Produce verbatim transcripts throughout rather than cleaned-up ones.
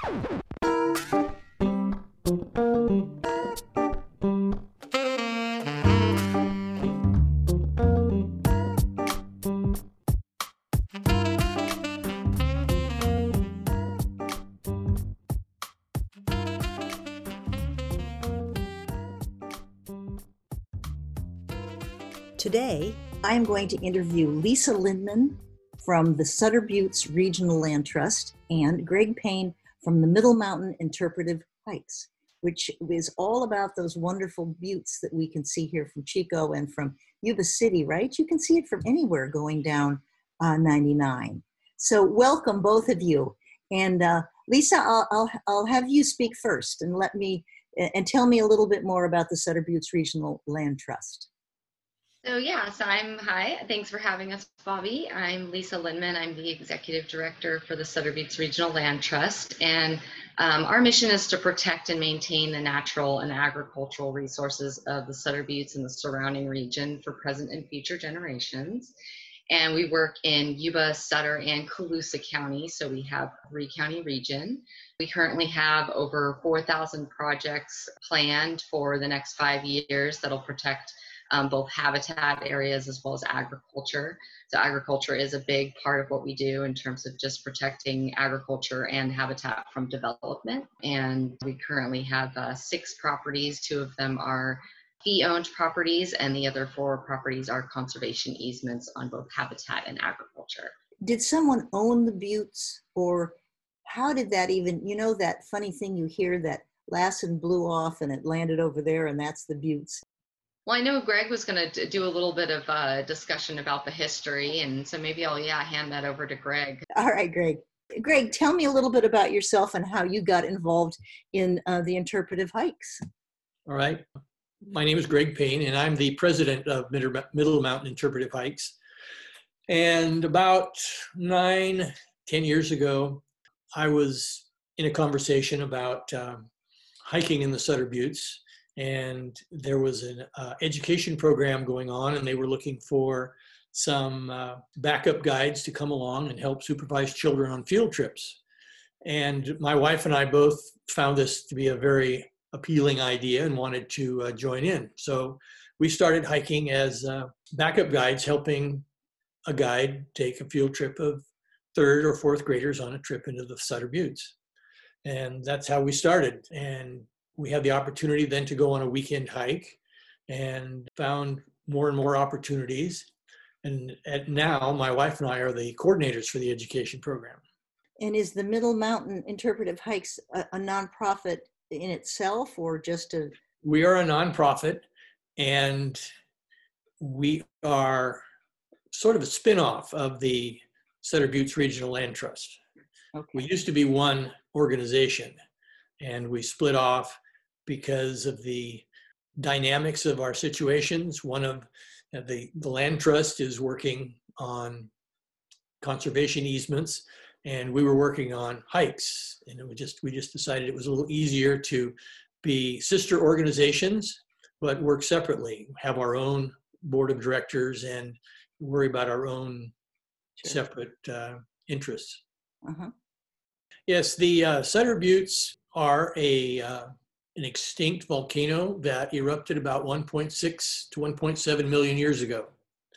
Today, I am going to interview Lisa Lindman from the Sutter Buttes Regional Land Trust and Greg Payne from the Middle Mountain Interpretive Hikes, which is all about those wonderful buttes that we can see here from Chico and from Yuba City, right? You can see it from anywhere going down uh, ninety-nine. So welcome, both of you. And uh, Lisa, I'll, I'll, I'll have you speak first and let me, and tell me a little bit more about the Sutter Buttes Regional Land Trust. So yeah, so I'm, hi, thanks for having us, Bobby. I'm Lisa Lindman. I'm the Executive Director for the Sutter Buttes Regional Land Trust. And um, our mission is to protect and maintain the natural and agricultural resources of the Sutter Buttes and the surrounding region for present and future generations. And we work in Yuba, Sutter, and Colusa County, so we have a three county region. We currently have over four thousand projects planned for the next five years that'll protect Um, both habitat areas as well as agriculture. So agriculture is a big part of what we do in terms of just protecting agriculture and habitat from development. And we currently have uh, six properties. Two of them are fee-owned properties, and the other four properties are conservation easements on both habitat and agriculture. Did someone own the buttes, or how did that even, you know, that funny thing you hear that Lassen blew off and it landed over there and that's the buttes? Well, I know Greg was going to do a little bit of a discussion about the history, and so maybe I'll, yeah, hand that over to Greg. All right, Greg. Greg, tell me a little bit about yourself and how you got involved in uh, the interpretive hikes. All right. My name is Greg Payne, and I'm the president of Middle Mountain Interpretive Hikes. And about nine, ten years ago, I was in a conversation about um, hiking in the Sutter Buttes. And there was an uh, education program going on, and they were looking for some uh, backup guides to come along and help supervise children on field trips. And my wife and I both found this to be a very appealing idea and wanted to uh, join in. So we started hiking as uh, backup guides, helping a guide take a field trip of third or fourth graders on a trip into the Sutter Buttes. And that's how we started. And we had the opportunity then to go on a weekend hike and found more and more opportunities. And at now, my wife and I are the coordinators for the education program. And is the Middle Mountain Interpretive Hikes a, a nonprofit in itself, or just a? We are a nonprofit, and we are sort of a spinoff of the Sutter Buttes Regional Land Trust. Okay. We used to be one organization, and we split off because of the dynamics of our situations. One of the, the land trust is working on conservation easements, and we were working on hikes. And it was just, we just decided it was a little easier to be sister organizations, but work separately, have our own board of directors and worry about our own sure. separate uh, interests. Uh-huh. Yes, the uh, Sutter Buttes are a uh, an extinct volcano that erupted about one point six to one point seven million years ago.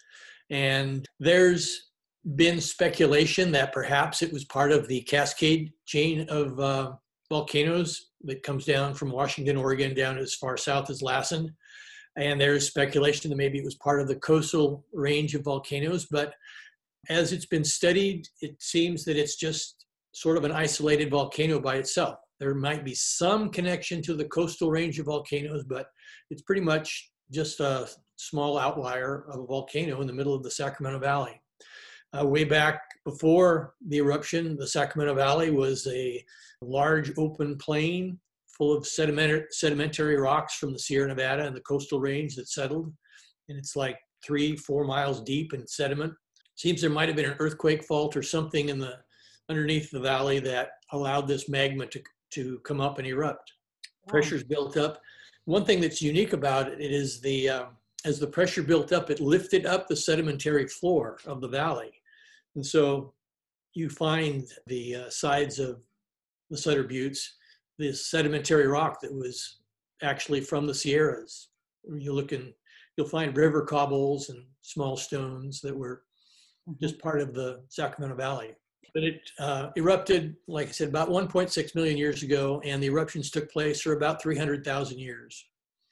And there's been speculation that perhaps it was part of the Cascade chain of uh, volcanoes that comes down from Washington, Oregon, down as far south as Lassen. And there's speculation that maybe it was part of the coastal range of volcanoes. But as it's been studied, it seems that it's just sort of an isolated volcano by itself. There might be some connection to the coastal range of volcanoes, but it's pretty much just a small outlier of a volcano in the middle of the Sacramento Valley. Uh, way back before the eruption, the Sacramento Valley was a large open plain full of sedimentary, sedimentary rocks from the Sierra Nevada and the coastal range that settled. And it's like three, four miles deep in sediment. Seems there might have been an earthquake fault or something in the underneath the valley that allowed this magma to to come up and erupt. Wow. Pressure's built up. One thing that's unique about it is the, uh, as the pressure built up, it lifted up the sedimentary floor of the valley. And so you find the uh, sides of the Sutter Buttes, this sedimentary rock that was actually from the Sierras. You look in, you'll find river cobbles and small stones that were just part of the Sacramento Valley. But it uh, erupted, like I said, about one point six million years ago, and the eruptions took place for about three hundred thousand years.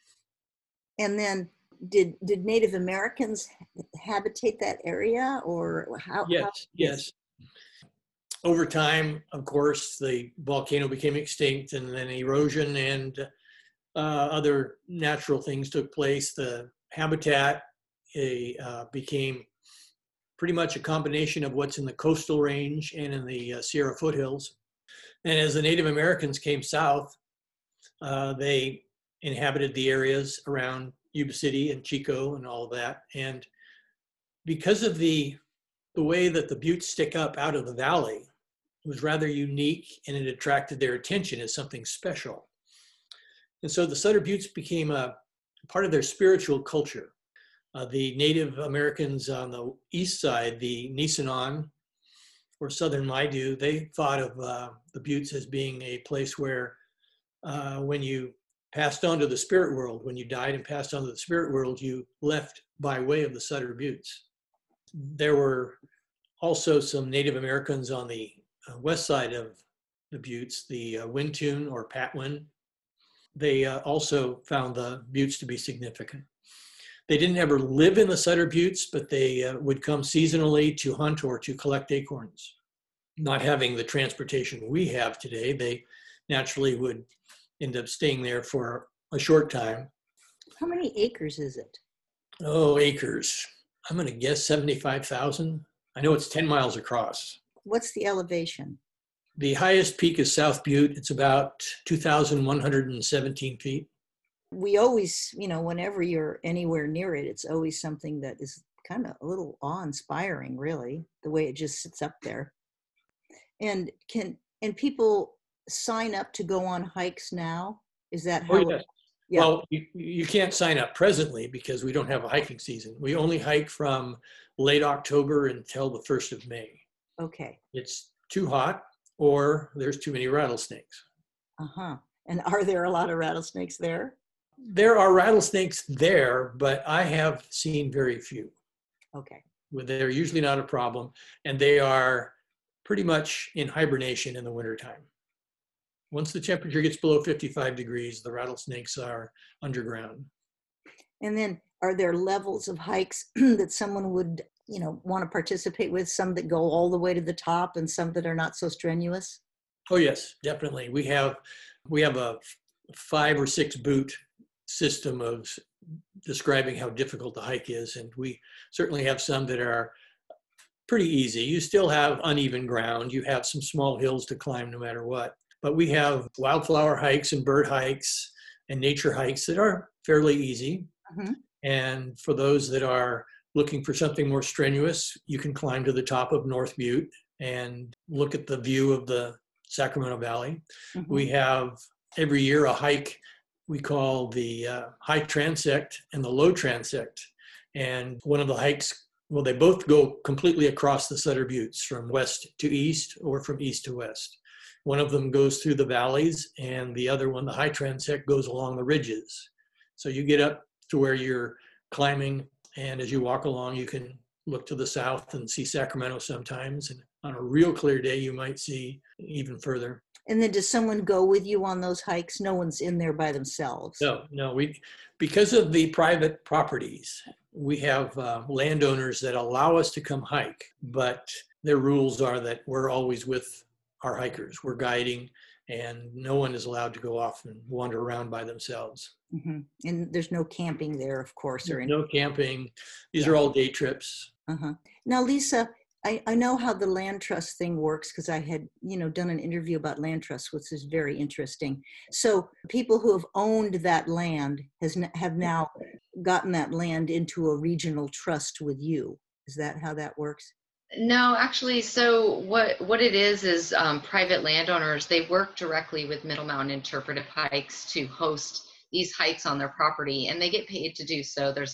And then did did Native Americans habitate that area, or how? Yes, how, yes. Over time, of course, the volcano became extinct, and then erosion and uh, other natural things took place. The habitat a, uh, became pretty much a combination of what's in the coastal range and in the uh, Sierra foothills. And as the Native Americans came south, uh, they inhabited the areas around Yuba City and Chico and all of that. And because of the, the way that the buttes stick up out of the valley, it was rather unique, and it attracted their attention as something special. And so the Sutter Buttes became a part of their spiritual culture. Uh, the Native Americans on the east side, the Nisenan or Southern Maidu, they thought of uh, the Buttes as being a place where uh, when you passed on to the spirit world, when you died and passed on to the spirit world, you left by way of the Sutter Buttes. There were also some Native Americans on the uh, west side of the Buttes, the uh, Wintun or Patwin. They uh, also found the Buttes to be significant. They didn't ever live in the Sutter Buttes, but they uh, would come seasonally to hunt or to collect acorns. Not having the transportation we have today, they naturally would end up staying there for a short time. How many acres is it? Oh, acres. I'm going to guess seventy-five thousand. I know it's ten miles across. What's the elevation? The highest peak is South Butte. It's about two thousand one hundred seventeen feet. We always, you know, whenever you're anywhere near it, it's always something that is kind of a little awe-inspiring, really, the way it just sits up there. And can and people sign up to go on hikes now? Is that how? Oh, yes. It, yeah. Well, you, you can't sign up presently because we don't have a hiking season. We only hike from late October until the first of May. Okay. It's too hot, or there's too many rattlesnakes. Uh-huh. And are there a lot of rattlesnakes there? There are rattlesnakes there, but I have seen very few. Okay. They're usually not a problem, and they are pretty much in hibernation in the wintertime. Once the temperature gets below fifty-five degrees, the rattlesnakes are underground. And then are there levels of hikes that someone would, you know, want to participate with, some that go all the way to the top and some that are not so strenuous? Oh, yes, definitely. We have, we have a five or six boot system of describing how difficult the hike is. And we certainly have some that are pretty easy. You still have uneven ground. You have some small hills to climb no matter what. But we have wildflower hikes and bird hikes and nature hikes that are fairly easy. Mm-hmm. And for those that are looking for something more strenuous, you can climb to the top of North Butte and look at the view of the Sacramento Valley. Mm-hmm. We have every year a hike we call the uh, high transect and the low transect. And one of the hikes, well, they both go completely across the Sutter Buttes from west to east or from east to west. One of them goes through the valleys, and the other one, the high transect, goes along the ridges. So you get up to where you're climbing, and as you walk along, you can look to the south and see Sacramento sometimes. And on a real clear day, you might see even further. And then does someone go with you on those hikes? No one's in there by themselves. No, no. We, because of the private properties, we have uh, landowners that allow us to come hike, but their rules are that we're always with our hikers. We're guiding, and no one is allowed to go off and wander around by themselves. Mm-hmm. And there's no camping there, of course. Or no camping. These yeah. are all day trips. Uh-huh. Now, Lisa, I, I know how the land trust thing works because I had, you know, done an interview about land trust, which is very interesting. So people who have owned that land has have now gotten that land into a regional trust with you. Is that how that works? No, actually, so what, what it is is um, private landowners, they work directly with Middle Mountain Interpretive Hikes to host these hikes on their property, and they get paid to do so. There's a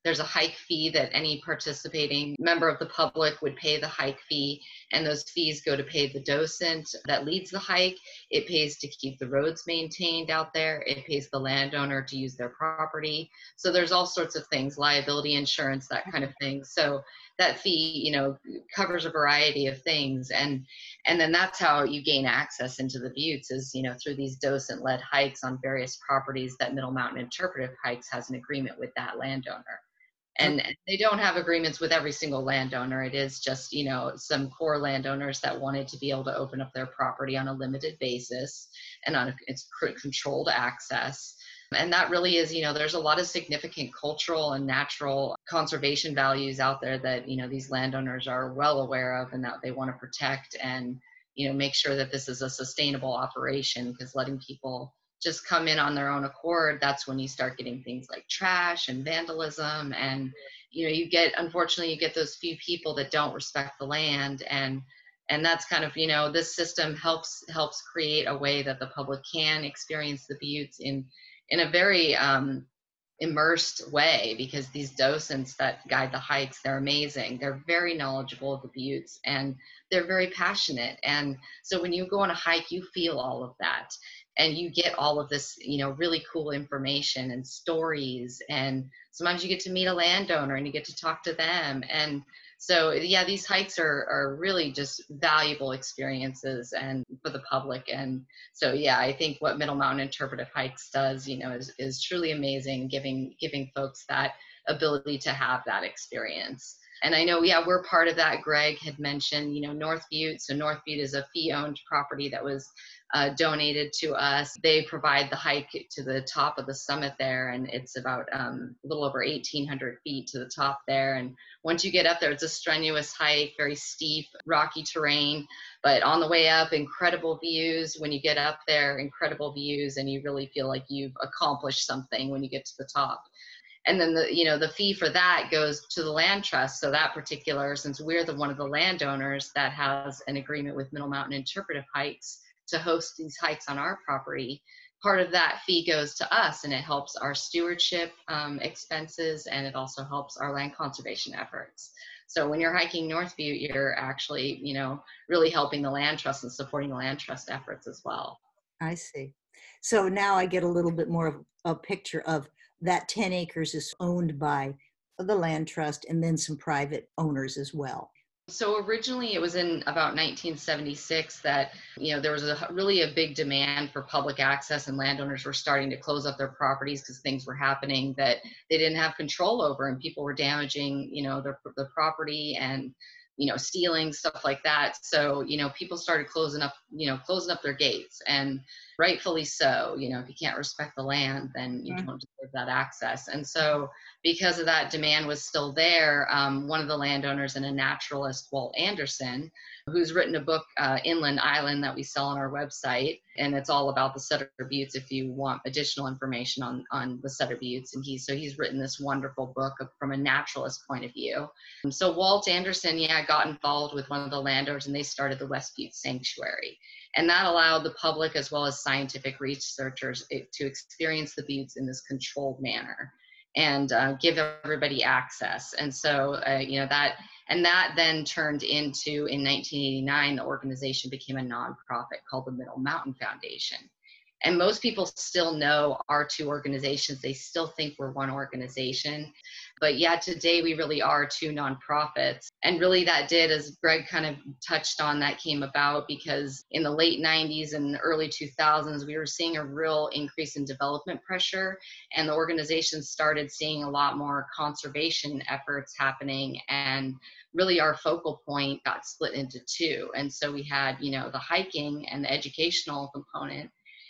There's a hike fee that any participating member of the public would pay the hike fee, and those fees go to pay the docent that leads the hike. It pays to keep the roads maintained out there. It pays the landowner to use their property. So there's all sorts of things, liability insurance, that kind of thing. So that fee, you know, covers a variety of things. And and then that's how you gain access into the buttes, is, you know, through these docent-led hikes on various properties that Middle Mountain Interpretive Hikes has an agreement with that landowner. And they don't have agreements with every single landowner. It is just, you know, some core landowners that wanted to be able to open up their property on a limited basis and on a, it's controlled access. And that really is, you know, there's a lot of significant cultural and natural conservation values out there that, you know, these landowners are well aware of and that they want to protect and, you know, make sure that this is a sustainable operation, because letting people just come in on their own accord, that's when you start getting things like trash and vandalism. And, you know, you get, unfortunately, you get those few people that don't respect the land. And, and that's kind of, you know, this system helps, helps create a way that the public can experience the buttes in, in a very um, immersed way, because these docents that guide the hikes, they're amazing. They're very knowledgeable of the buttes and they're very passionate. And so when you go on a hike, you feel all of that. And you get all of this, you know, really cool information and stories. And sometimes you get to meet a landowner and you get to talk to them. And so, yeah, these hikes are, are really just valuable experiences and for the public. And so, yeah, I think what Middle Mountain Interpretive Hikes does, you know, is, is truly amazing, giving, giving folks that ability to have that experience. And I know, yeah, we're part of that. Greg had mentioned, you know, North Butte. So North Butte is a fee-owned property that was uh, donated to us. They provide the hike to the top of the summit there, and it's about um, a little over eighteen hundred feet to the top there. And once you get up there, it's a strenuous hike, very steep, rocky terrain. But on the way up, incredible views. When you get up there, incredible views, and you really feel like you've accomplished something when you get to the top. And then the, you know, the fee for that goes to the land trust. So that particular, since we're the one of the landowners that has an agreement with Middle Mountain Interpretive Hikes to host these hikes on our property, part of that fee goes to us, and it helps our stewardship um, expenses, and it also helps our land conservation efforts. So when you're hiking North Butte, you're actually, you know, really helping the land trust and supporting the land trust efforts as well. I see. So now I get a little bit more of a picture of that ten acres is owned by the land trust and then some private owners as well. So originally it was in about nineteen seventy-six that, you know, there was a really a big demand for public access, and landowners were starting to close up their properties because things were happening that they didn't have control over, and people were damaging, you know, their, the property and, you know, stealing, stuff like that. So, you know, people started closing up, you know, closing up their gates, and rightfully so. You know, if you can't respect the land, then you mm-hmm. don't deserve that access. And so because of that, demand was still there. Um, one of the landowners and a naturalist, Walt Anderson, who's written a book, uh, Inland Island, that we sell on our website. And it's all about the Sutter Buttes if you want additional information on, on the Sutter Buttes. And he's, so he's written this wonderful book of, from a naturalist point of view. And so Walt Anderson, yeah, got involved with one of the landowners, and they started the West Butte Sanctuary. And that allowed the public as well as scientific researchers to experience the buttes in this controlled manner and uh, give everybody access. And so, uh, you know, that, and that then turned into, in nineteen eighty-nine, the organization became a nonprofit called the Middle Mountain Foundation. And most people still know our two organizations. They still think we're one organization. But yeah, today we really are two nonprofits. And really that did, as Greg kind of touched on, that came about because in the late nineties and early two thousands, we were seeing a real increase in development pressure. And the organization started seeing a lot more conservation efforts happening. And really our focal point got split into two. And so we had, you know, the hiking and the educational component,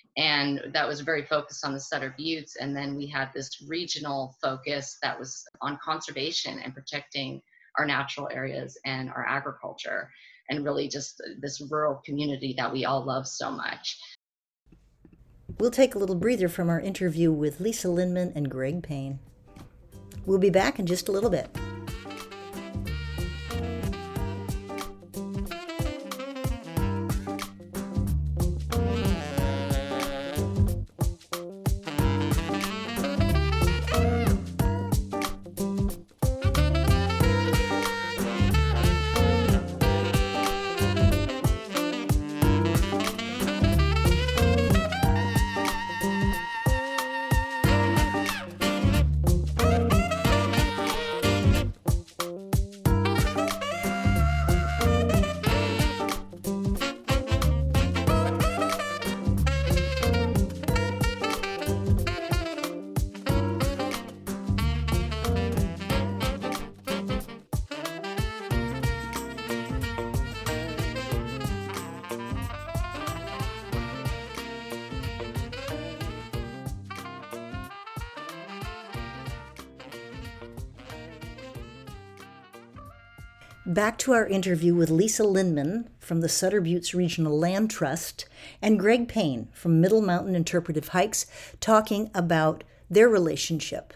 and that was very focused on the Sutter Buttes. And then we had this regional focus that was on conservation and protecting our natural areas and our agriculture, and really just this rural community that we all love so much. We'll take a little breather from our interview with Lisa Lindman and Greg Payne. We'll be back in just a little bit. Back to our interview with Lisa Lindman from the Sutter Buttes Regional Land Trust and Greg Payne from Middle Mountain Interpretive Hikes, talking about their relationship.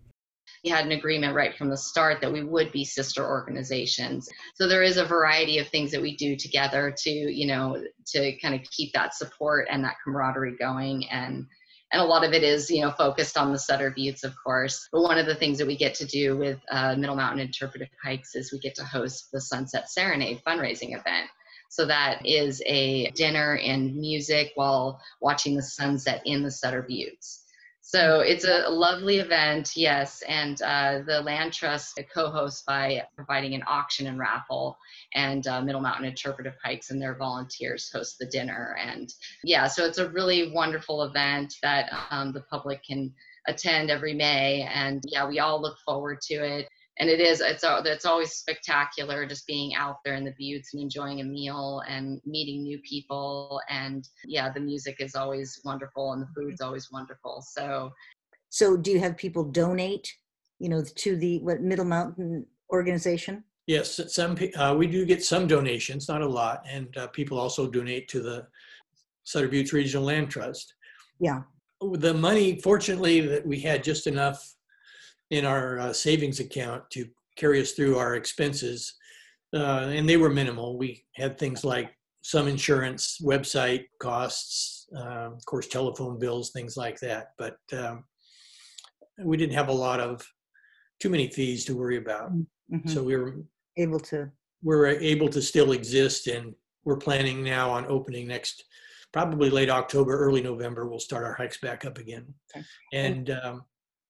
We had an agreement right from the start that we would be sister organizations. So there is a variety of things that we do together to, you know, to kind of keep that support and that camaraderie going. And And a lot of it is, you know, focused on the Sutter Buttes, of course. But one of the things that we get to do with uh, Middle Mountain Interpretive Hikes is we get to host the Sunset Serenade fundraising event. So that is a dinner and music while watching the sunset in the Sutter Buttes. So it's a lovely event, yes, and uh, the Land Trust co-hosts by providing an auction and raffle, and uh, Middle Mountain Interpretive Hikes and their volunteers host the dinner. And yeah, so it's a really wonderful event that um, the public can attend every May, and yeah, we all look forward to it. And it is, it's, it's always spectacular just being out there in the Buttes and enjoying a meal and meeting new people. And yeah, the music is always wonderful and the food's always wonderful. So, so do you have people donate, you know, to the what Middle Mountain organization? Yes, some uh, we do get some donations, not a lot. And uh, people also donate to the Sutter Buttes Regional Land Trust. Yeah. The money, fortunately, that we had just enough in our uh, savings account to carry us through our expenses. Uh, and they were minimal. We had things like some insurance, website costs, uh, of course, telephone bills, things like that. But um, we didn't have a lot of, too many fees to worry about. Mm-hmm. So we were able to, we were able to still exist, and we're planning now on opening next, probably late October, early November, we'll start our hikes back up again. Okay. And um,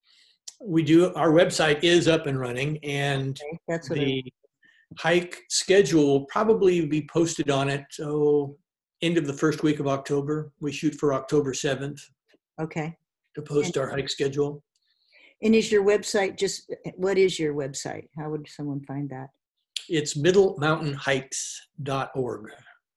we do, our website is up and running, and okay. That's what the I, hike schedule will probably be posted on it, so end of the first week of October. We shoot for October seventh okay. to post and, our hike schedule. And is your website just, what is your website? How would someone find that? It's middle mountain hikes dot org.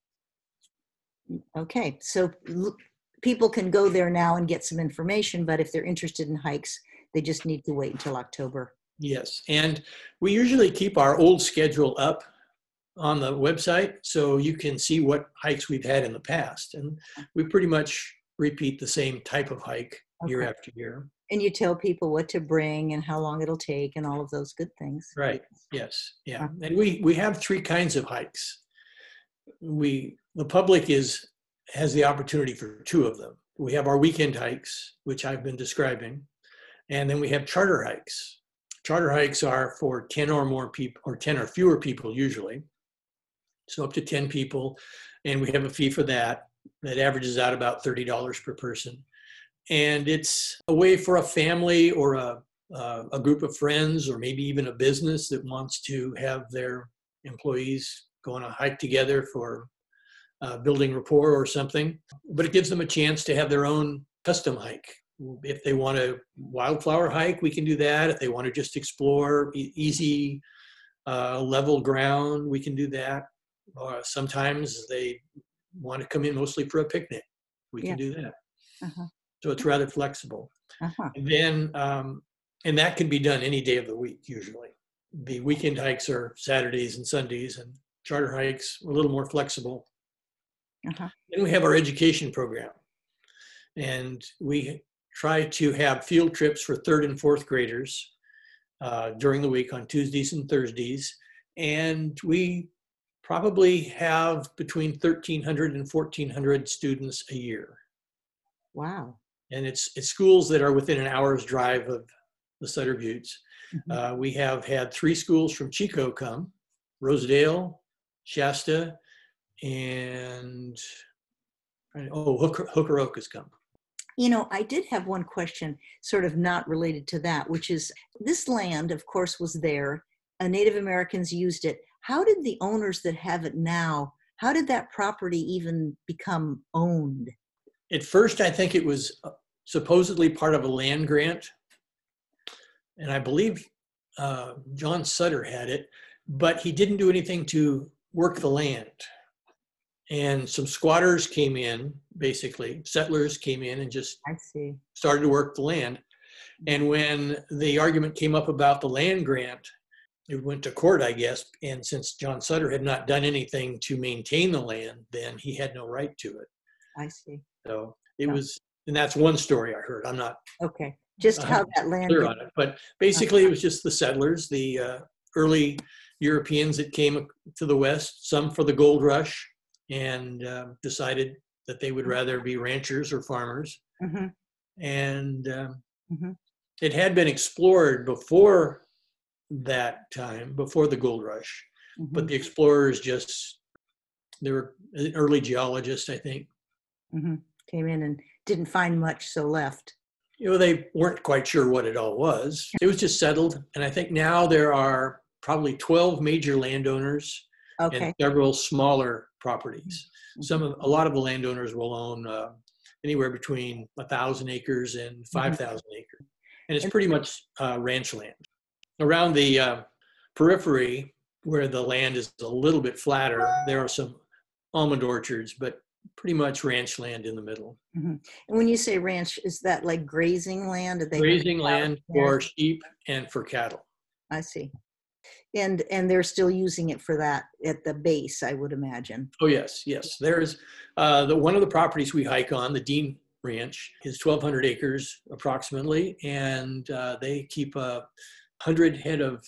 Okay, so l- people can go there now and get some information, but if they're interested in hikes, they just need to wait until October. Yes, and we usually keep our old schedule up on the website so you can see what hikes we've had in the past. And we pretty much repeat the same type of hike okay. year after year. And you tell people what to bring and how long it'll take and all of those good things. Right, yes, yeah. And we, we have three kinds of hikes. We, the public is has the opportunity for two of them. We have our weekend hikes, which I've been describing. And then we have charter hikes. Charter hikes are for ten or more people, or ten or fewer people usually. So up to ten people. And we have a fee for that. That averages out about thirty dollars per person. And it's a way for a family or a, uh, a group of friends, or maybe even a business that wants to have their employees go on a hike together for uh, building rapport or something. But it gives them a chance to have their own custom hike. If they want a wildflower hike, we can do that. If they want to just explore e- easy, uh, level ground, we can do that. Uh, sometimes they want to come in mostly for a picnic. We yeah. can do that. Uh-huh. So it's rather flexible. Uh-huh. And then, um, and that can be done any day of the week, usually. The weekend hikes are Saturdays and Sundays, and charter hikes are a little more flexible. Uh-huh. Then we have our education program. And we try to have field trips for third and fourth graders uh, during the week on Tuesdays and Thursdays. And we probably have between thirteen hundred and fourteen hundred students a year. Wow. And it's, it's schools that are within an hour's drive of the Sutter Buttes. Mm-hmm. Uh, we have had three schools from Chico come, Rosedale, Shasta, and oh, Hooker, Hooker Oak has come. You know, I did have one question sort of not related to that, which is this land, of course, was there. Uh, Native Americans used it. How did the owners that have it now, how did that property even become owned? At first, I think it was supposedly part of a land grant. And I believe uh, John Sutter had it, but he didn't do anything to work the land. And some squatters came in, basically, settlers came in and just I see. started to work the land. And when the argument came up about the land grant, it went to court, I guess. And since John Sutter had not done anything to maintain the land, then he had no right to it. I see. So it Oh. was, and that's one story I heard. I'm not Okay. Just how that land. clear on it, but basically it was just the settlers, the uh, early Europeans that came to the West, some for the gold rush, and uh, decided that they would rather be ranchers or farmers. Mm-hmm. And um, Mm-hmm. it had been explored before that time, before the gold rush, Mm-hmm. but the explorers just, they were early geologists, I think. Mm-hmm. Came in and didn't find much, so left. You know, they weren't quite sure what it all was. It was just settled. And I think now there are probably twelve major landowners Okay. and several smaller properties. Some of, a lot of the landowners will own uh, anywhere between a thousand acres and five thousand acres. And it's pretty much uh, ranch land. Around the uh, periphery, where the land is a little bit flatter, there are some almond orchards, but pretty much ranch land in the middle. Mm-hmm. And when you say ranch, is that like grazing land? Are they Grazing land for there? sheep and for cattle. I see. And and they're still using it for that at the base, I would imagine. Oh, yes, yes. There's uh, the one of the properties we hike on, the Dean Ranch, is twelve hundred acres approximately, and uh, they keep a uh, hundred head of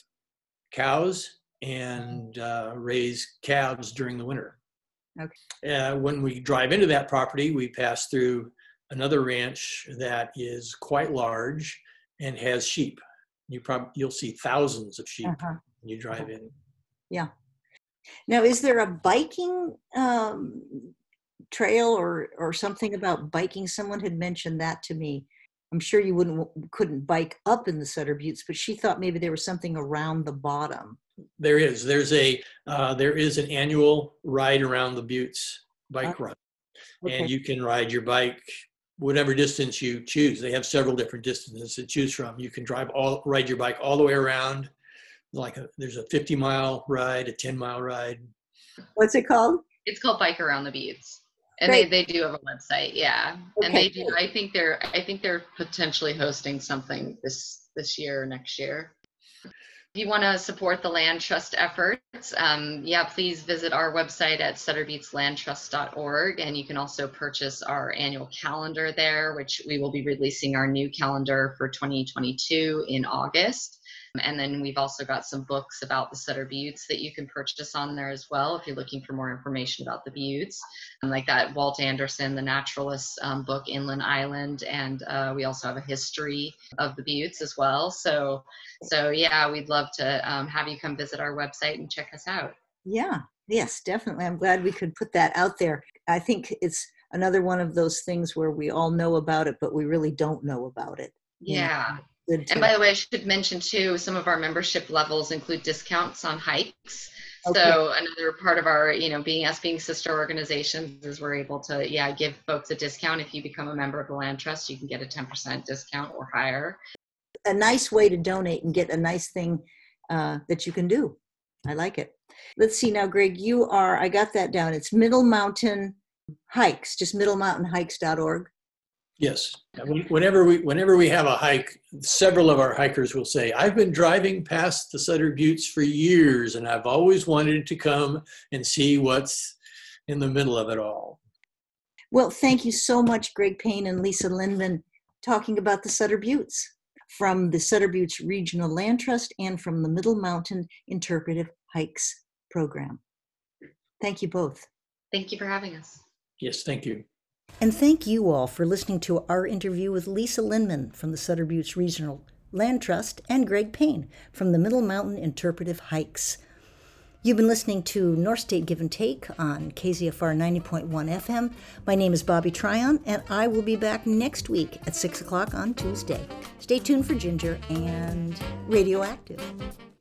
cows and uh, raise calves during the winter. Okay. Uh, when we drive into that property, we pass through another ranch that is quite large and has sheep. You probably you'll see thousands of sheep Uh-huh. when you drive in. Yeah. Now, is there a biking um, trail or or something about biking? Someone had mentioned that to me. I'm sure you wouldn't couldn't bike up in the Sutter Buttes, but she thought maybe there was something around the bottom. There is. There's a uh, there is an annual ride around the Buttes bike Oh. run, Okay. and you can ride your bike whatever distance you choose. They have several different distances to choose from. You can drive all ride your bike all the way around. Like a, there's a fifty mile ride, a ten mile ride. What's it called? It's called Bike Around the Buttes. And Great. they, they do have a website, yeah. Okay, And they do, great. I think they're I think they're potentially hosting something this this year or next year. If you want to support the Land Trust efforts, um, yeah, please visit our website at sutter buttes land trust dot org, and you can also purchase our annual calendar there, which we will be releasing our new calendar for twenty twenty-two in August. And then we've also got some books about the Sutter Buttes that you can purchase on there as well if you're looking for more information about the Buttes. And like that Walt Anderson, the naturalist um, book, Inland Island, and uh, we also have a history of the Buttes as well. So, so yeah, we'd love to um, have you come visit our website and check us out. Yeah, yes, definitely. I'm glad we could put that out there. I think it's another one of those things where we all know about it, but we really don't know about it. You know? Yeah. Good to- And by the way, I should mention too, some of our membership levels include discounts on hikes. Okay. So another part of our, you know, being us being sister organizations is we're able to, yeah, give folks a discount. If you become a member of the Land Trust, you can get a ten percent discount or higher. a nice way to donate and get a nice thing uh, that you can do. I like it. Let's see now, Greg, you are, I got that down. It's Middle Mountain Hikes, just middle mountain hikes dot org. Yes. Whenever we whenever we have a hike, several of our hikers will say, I've been driving past the Sutter Buttes for years, and I've always wanted to come and see what's in the middle of it all. Well, thank you so much, Greg Payne and Lisa Lindman, talking about the Sutter Buttes from the Sutter Buttes Regional Land Trust and from the Middle Mountain Interpretive Hikes program. Thank you both. Thank you for having us. Yes, thank you. And thank you all for listening to our interview with Lisa Lindman from the Sutter Buttes Regional Land Trust and Greg Payne from the Middle Mountain Interpretive Hikes. You've been listening to North State Give and Take on K Z F R ninety point one F M. My name is Bobby Tryon, and I will be back next week at six o'clock on Tuesday. Stay tuned for Ginger and Radioactive.